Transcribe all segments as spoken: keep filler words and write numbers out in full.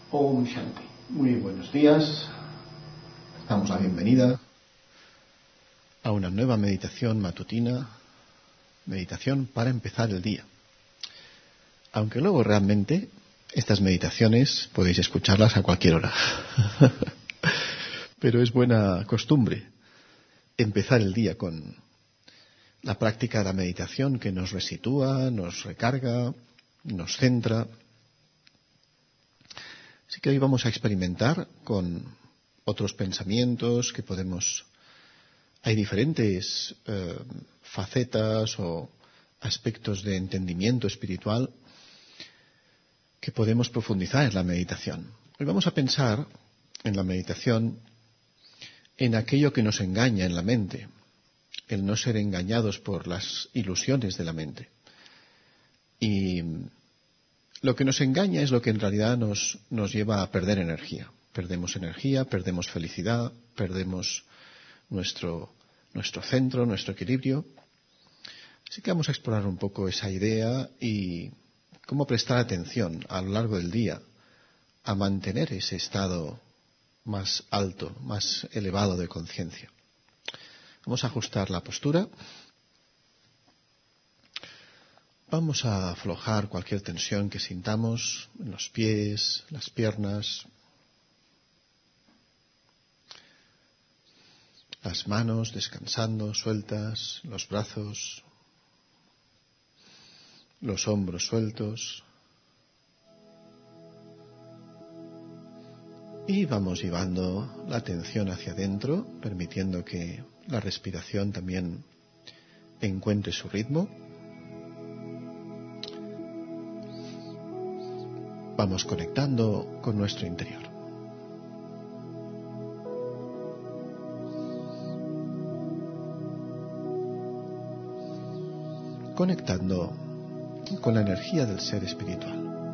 Om Shanti. Muy buenos días. Damos la bienvenida a una nueva meditación matutina, meditación para empezar el día. Aunque luego realmente estas meditaciones podéis escucharlas a cualquier hora. Pero es buena costumbre empezar el día con la práctica de la meditación que nos resitúa, nos recarga, nos centra. Así que hoy vamos a experimentar con otros pensamientos que podemos... Hay diferentes eh, facetas o aspectos de entendimiento espiritual que podemos profundizar en la meditación. Hoy vamos a pensar en la meditación en aquello que nos engaña en la mente, el no ser engañados por las ilusiones de la mente. Y lo que nos engaña es lo que en realidad nos, nos lleva a perder energía. Perdemos energía, perdemos felicidad, perdemos nuestro, nuestro centro, nuestro equilibrio. Así que vamos a explorar un poco esa idea y cómo prestar atención a lo largo del día a mantener ese estado más alto, más elevado de conciencia. Vamos a ajustar la postura. Vamos a aflojar cualquier tensión que sintamos en los pies, las piernas, las manos descansando, sueltas, los brazos, los hombros sueltos. Y vamos llevando la atención hacia adentro, permitiendo que la respiración también encuentre su ritmo. Vamos conectando con nuestro interior. Conectando con la energía del ser espiritual.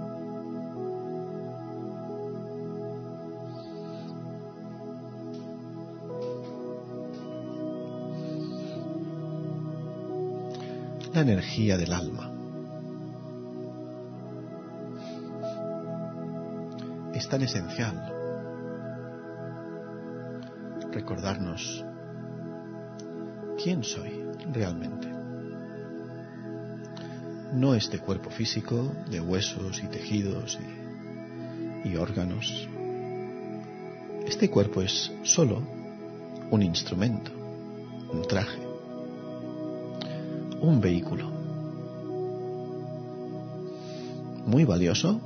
La energía del alma. Es tan esencial recordarnos quién soy realmente. No este cuerpo físico de huesos y tejidos y, y órganos. Este cuerpo es solo un instrumento, un traje, un vehículo muy valioso,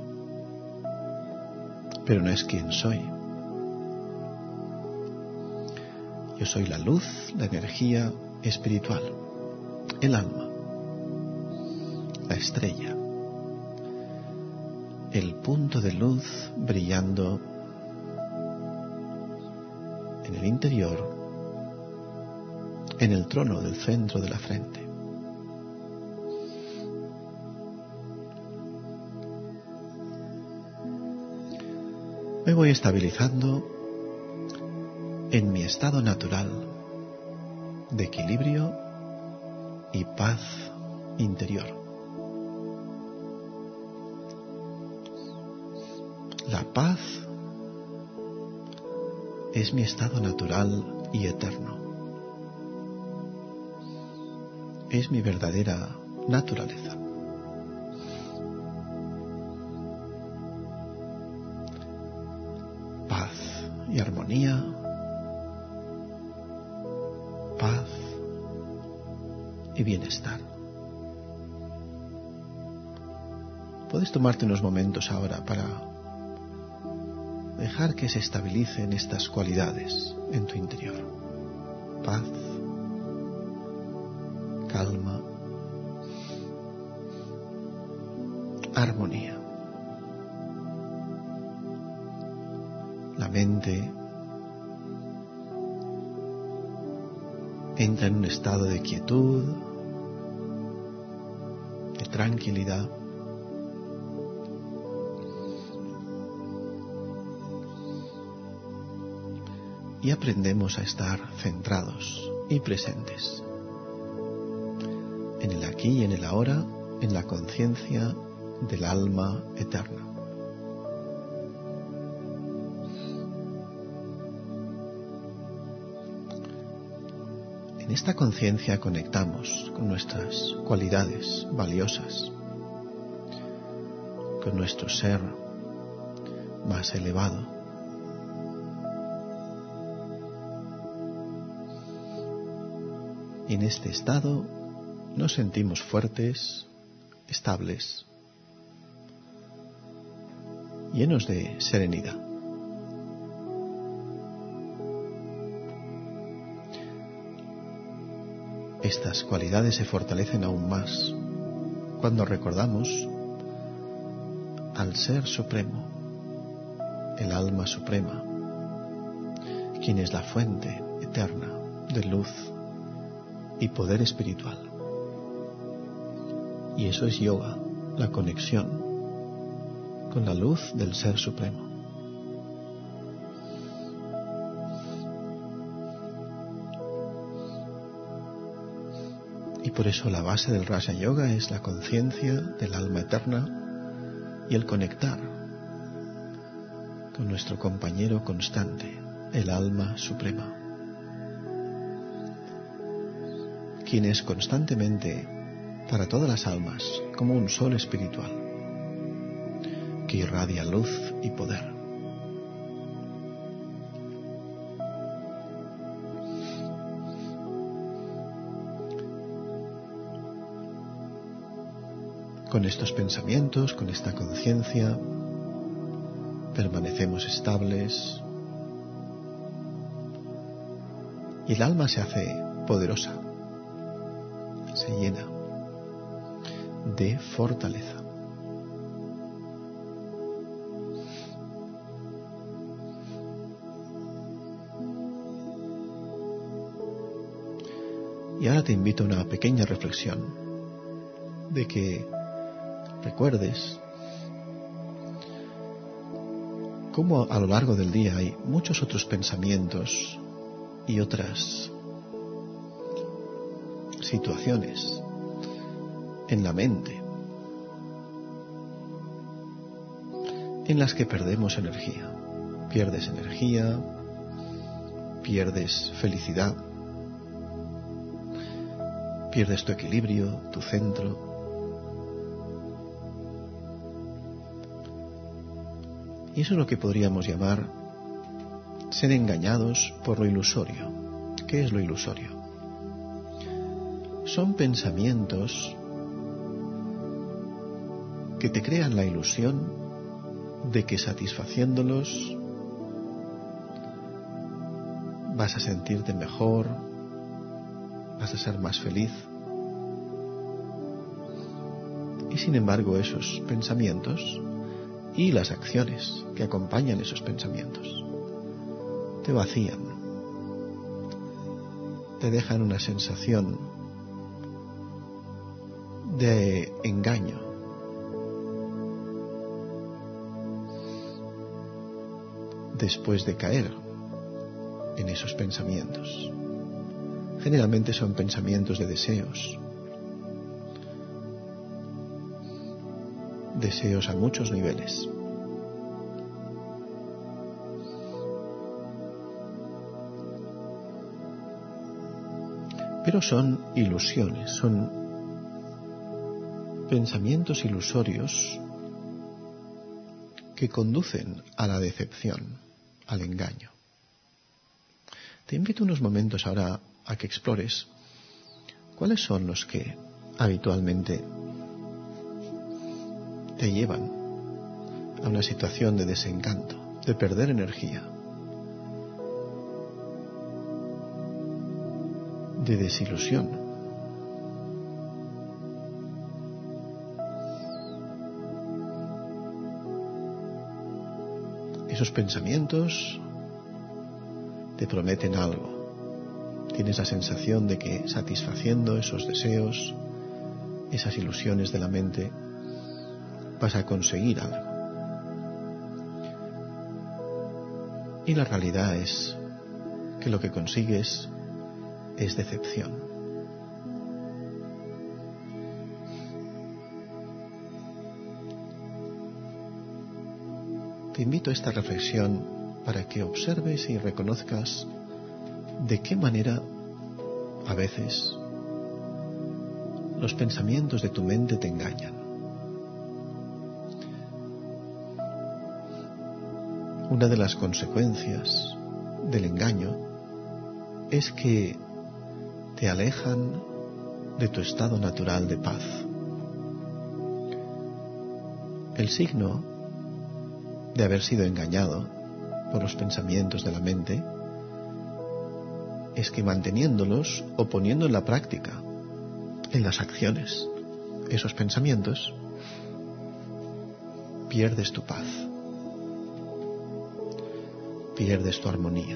pero no es quien soy. Yo soy la luz, la energía espiritual, el alma, la estrella, el punto de luz brillando en el interior, en el trono del centro de la frente. Me voy estabilizando en mi estado natural de equilibrio y paz interior. La paz es mi estado natural y eterno. Es mi verdadera naturaleza. Paz y armonía. Paz y bienestar. Puedes tomarte unos momentos ahora para dejar que se estabilicen estas cualidades en tu interior. Paz, calma, armonía. La mente entra en un estado de quietud, de tranquilidad. Y aprendemos a estar centrados y presentes en el aquí y en el ahora, en la conciencia del alma eterna. En esta conciencia conectamos con nuestras cualidades valiosas, con nuestro ser más elevado. Y en este estado nos sentimos fuertes, estables, llenos de serenidad. Estas cualidades se fortalecen aún más cuando recordamos al Ser Supremo, el Alma Suprema, quien es la fuente eterna de luz y poder espiritual. Y eso es yoga, la conexión con la luz del Ser Supremo. Y por eso la base del Raja Yoga es la conciencia del alma eterna y el conectar con nuestro compañero constante, el alma suprema, quien es constantemente para todas las almas como un sol espiritual que irradia luz y poder. Con estos pensamientos, con esta conciencia, permanecemos estables y el alma se hace poderosa, se llena de fortaleza. Y ahora te invito a una pequeña reflexión de que recuerdes cómo a lo largo del día hay muchos otros pensamientos y otras situaciones en la mente en las que perdemos energía. Pierdes energía, pierdes felicidad, pierdes tu equilibrio, tu centro. Y eso es lo que podríamos llamar ser engañados por lo ilusorio. ¿Qué es lo ilusorio? Son pensamientos que te crean la ilusión de que satisfaciéndolos vas a sentirte mejor, vas a ser más feliz. Y sin embargo, esos pensamientos y las acciones que acompañan esos pensamientos te vacían, te dejan una sensación de engaño, después de caer en esos pensamientos. Generalmente son pensamientos de deseos, deseos a muchos niveles. Pero son ilusiones, son pensamientos ilusorios que conducen a la decepción, al engaño. Te invito unos momentos ahora a que explores cuáles son los que habitualmente te llevan a una situación de desencanto, de perder energía, de desilusión. Esos pensamientos te prometen algo. Tienes la sensación de que satisfaciendo esos deseos, esas ilusiones de la mente, vas a conseguir algo. Y la realidad es que lo que consigues es decepción. Te invito a esta reflexión para que observes y reconozcas de qué manera a veces los pensamientos de tu mente te engañan. Una de las consecuencias del engaño es que te alejan de tu estado natural de paz. El signo de haber sido engañado por los pensamientos de la mente es que manteniéndolos o poniendo en la práctica, en las acciones, esos pensamientos, pierdes tu paz, pierdes tu armonía,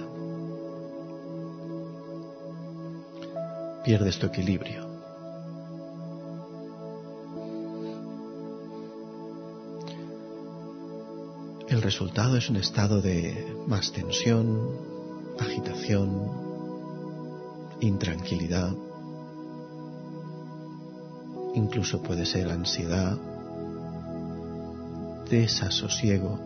pierdes tu equilibrio. El resultado es un estado de más tensión, agitación, intranquilidad, incluso puede ser ansiedad, desasosiego.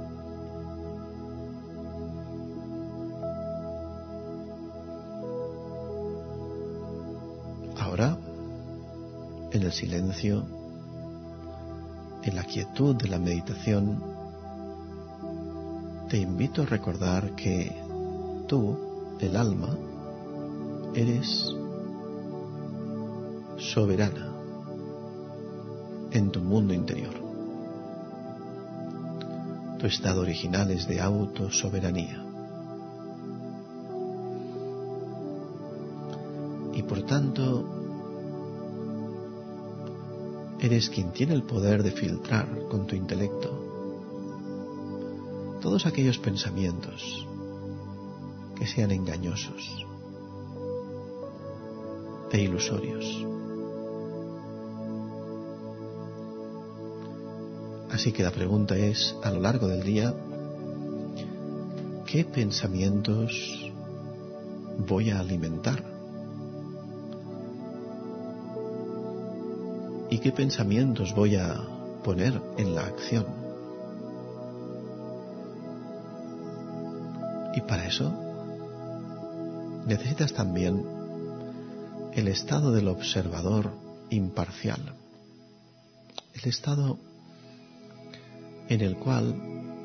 Ahora, en el silencio, en la quietud de la meditación, te invito a recordar que tú, el alma, eres soberana en tu mundo interior. Tu estado original es de autosoberanía. Y por tanto, eres quien tiene el poder de filtrar con tu intelecto todos aquellos pensamientos que sean engañosos e ilusorios. Así que la pregunta es, a lo largo del día, ¿qué pensamientos voy a alimentar? ¿Y qué pensamientos voy a poner en la acción? Y para eso necesitas también el estado del observador imparcial, el estado en el cual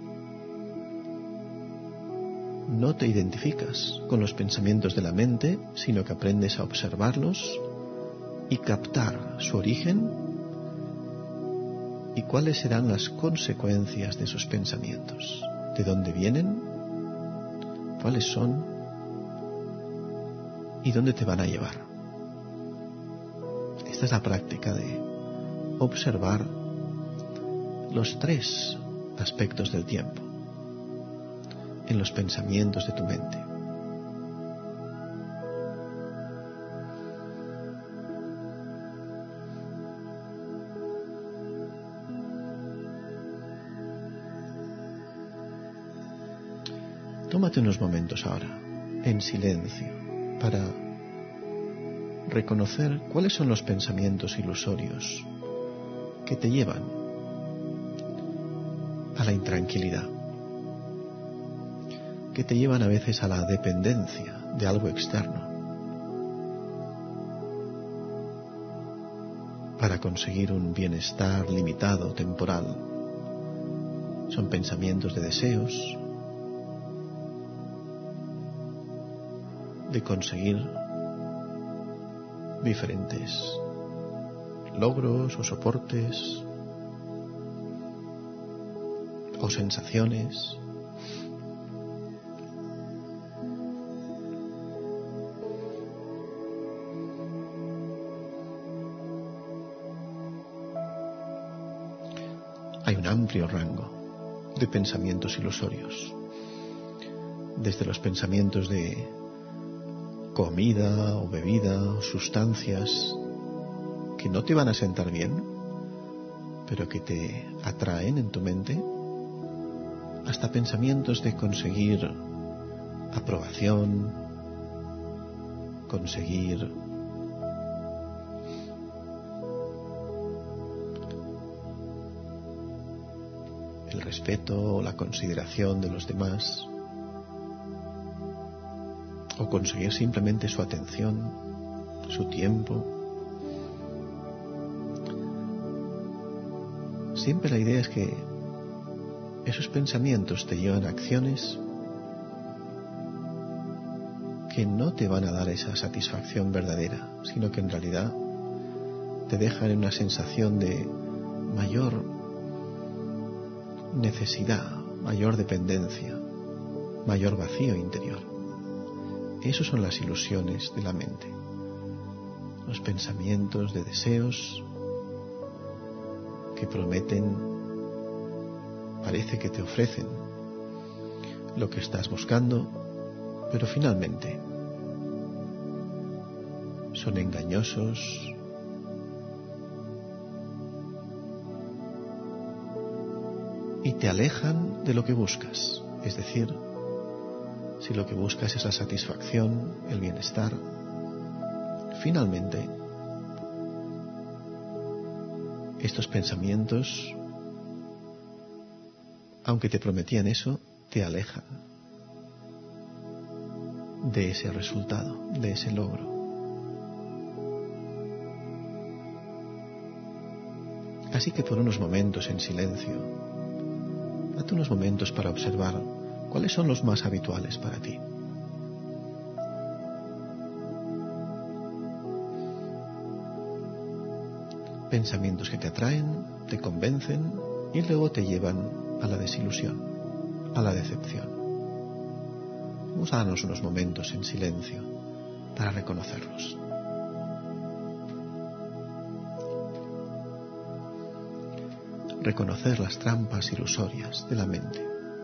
no te identificas con los pensamientos de la mente, sino que aprendes a observarlos y captar su origen y cuáles serán las consecuencias de esos pensamientos, de dónde vienen, cuáles son y dónde te van a llevar. Esta es la práctica de observar los tres aspectos del tiempo en los pensamientos de tu mente. Tómate unos momentos ahora, en silencio, para reconocer cuáles son los pensamientos ilusorios que te llevan a la intranquilidad, que te llevan a veces a la dependencia de algo externo para conseguir un bienestar limitado, temporal. Son pensamientos de deseos, de conseguir diferentes logros o soportes o sensaciones. Hay un amplio rango de pensamientos ilusorios, desde los pensamientos de comida o bebida o sustancias que no te van a sentar bien, pero que te atraen en tu mente, hasta pensamientos de conseguir aprobación, conseguir el respeto o la consideración de los demás, o conseguir simplemente su atención. su tiempo. Siempre la idea es que esos pensamientos te llevan a acciones que no te van a dar esa satisfacción verdadera, sino que en realidad te dejan en una sensación de mayor necesidad, mayor dependencia, mayor vacío interior. Esas son las ilusiones de la mente, los pensamientos de deseos que prometen, parece que te ofrecen lo que estás buscando, pero finalmente son engañosos, y te alejan de lo que buscas. Es decir, si lo que buscas es la satisfacción, el bienestar, finalmente estos pensamientos, aunque te prometían eso, te alejan de ese resultado, de ese logro. Así que por unos momentos en silencio, date unos momentos para observar cuáles son los más habituales para ti. Pensamientos que te atraen, te convencen y luego te llevan a la desilusión, a la decepción. Vamos a darnos unos momentos en silencio para reconocerlos. Reconocer las trampas ilusorias de la mente.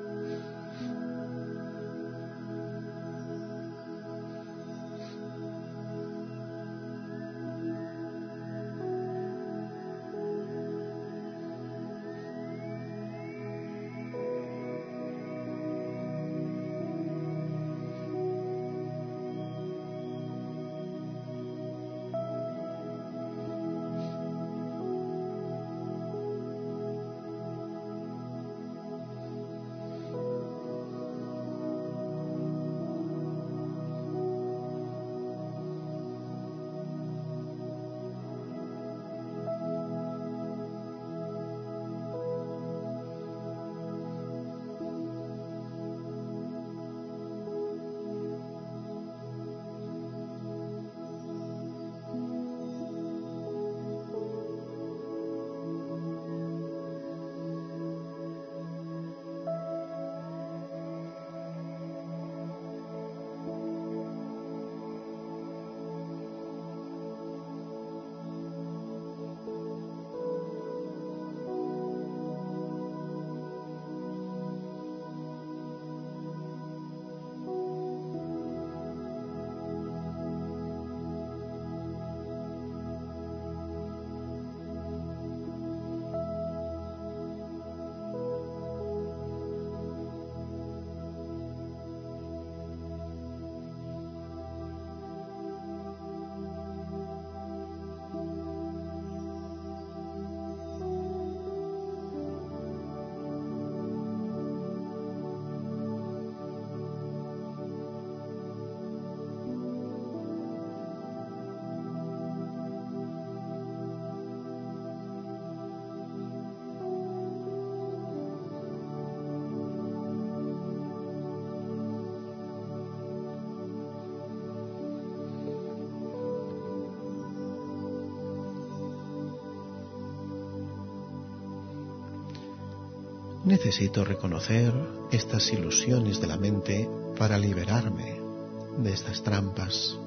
Necesito reconocer estas ilusiones de la mente para liberarme de estas trampas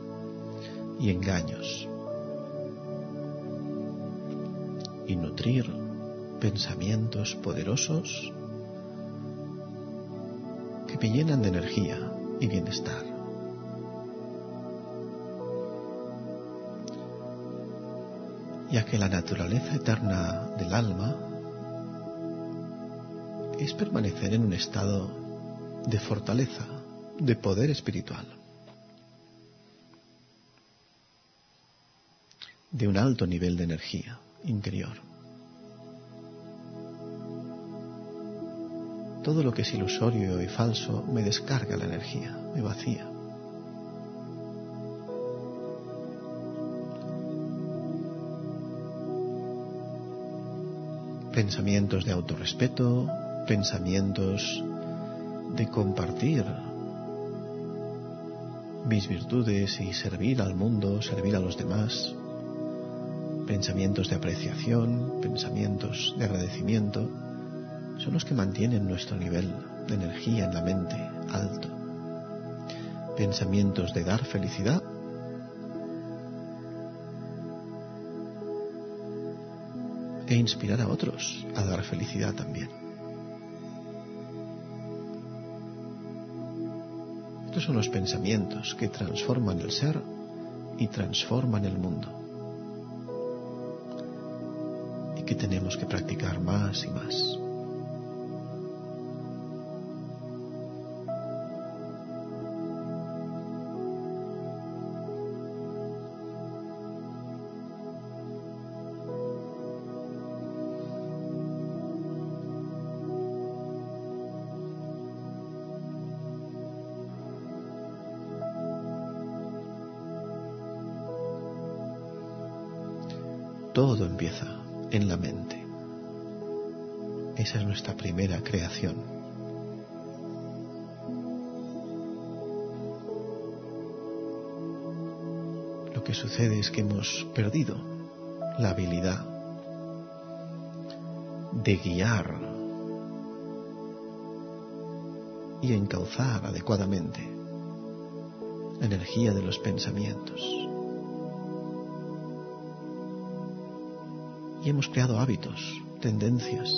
y engaños y nutrir pensamientos poderosos que me llenan de energía y bienestar. Ya que la naturaleza eterna del alma es permanecer en un estado de fortaleza, de poder espiritual, de un alto nivel de energía interior. Todo lo que es ilusorio y falso me descarga la energía, me vacía. pensamientos de autorrespeto, pensamientos de compartir mis virtudes y servir al mundo, servir a los demás, pensamientos de apreciación, pensamientos de agradecimiento, son los que mantienen nuestro nivel de energía en la mente alto. Pensamientos de dar felicidad e inspirar a otros a dar felicidad también. Estos son los pensamientos que transforman el ser y transforman el mundo, y que tenemos que practicar más y más. Todo empieza en la mente. Esa es nuestra primera creación. Lo que sucede es que hemos perdido la habilidad de guiar y encauzar adecuadamente la energía de los pensamientos. Y hemos creado hábitos, tendencias,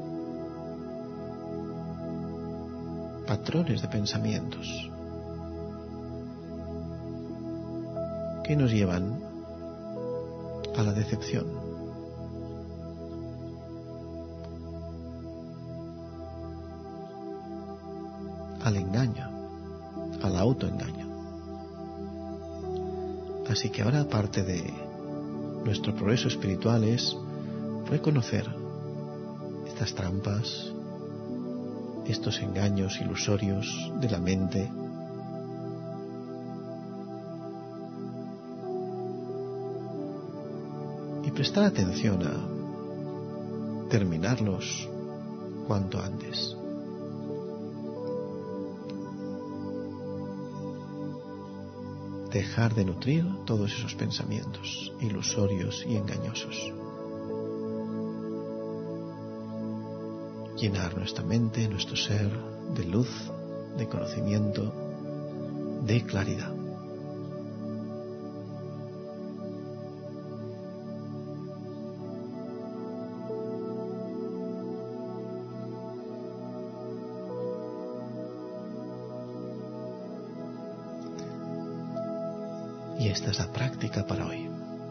patrones de pensamientos que nos llevan a la decepción, al engaño, al autoengaño. Así que ahora parte de nuestro progreso espiritual es reconocer estas trampas, estos engaños ilusorios de la mente, y prestar atención a terminarlos cuanto antes. Dejar de nutrir todos esos pensamientos ilusorios y engañosos. Llenar nuestra mente, nuestro ser, de luz, de conocimiento, de claridad. Y esta es la práctica para hoy.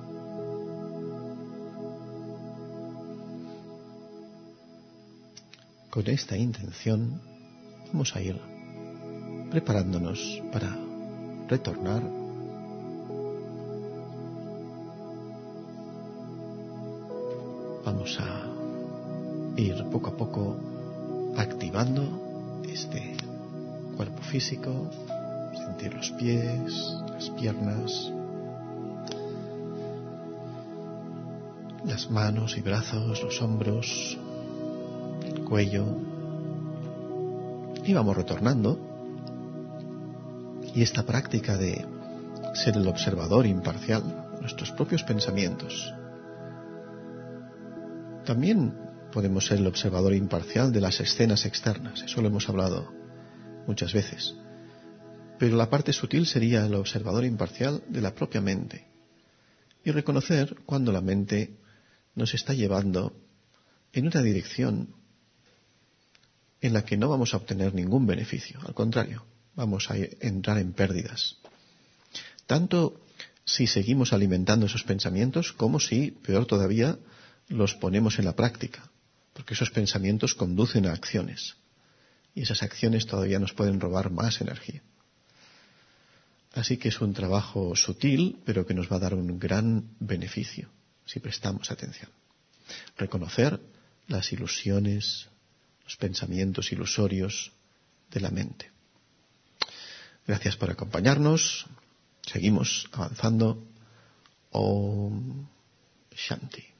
Con esta intención vamos a ir preparándonos para retornar vamos a ir poco a poco activando este cuerpo físico, sentir los pies, las piernas, las manos y brazos, los hombros, cuello, y vamos retornando. Y esta práctica de ser el observador imparcial de nuestros propios pensamientos, también podemos ser el observador imparcial de las escenas externas, eso lo hemos hablado muchas veces, pero la parte sutil sería el observador imparcial de la propia mente y reconocer cuando la mente nos está llevando en una dirección en la que no vamos a obtener ningún beneficio. Al contrario, vamos a entrar en pérdidas. Tanto si seguimos alimentando esos pensamientos como si, peor todavía, los ponemos en la práctica. Porque esos pensamientos conducen a acciones. Y esas acciones todavía nos pueden robar más energía. Así que es un trabajo sutil, pero que nos va a dar un gran beneficio si prestamos atención. Reconocer las ilusiones, los pensamientos ilusorios de la mente. Gracias por acompañarnos. Seguimos avanzando. Om Shanti.